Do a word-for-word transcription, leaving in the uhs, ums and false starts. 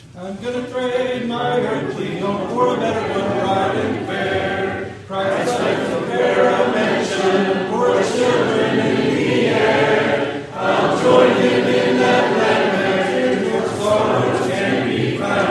I'm gonna trade my earthly home for a better one, bright and fair. Christ like a pair of mansion for the children in the air. I'll join him in that land where no sorrows can be found.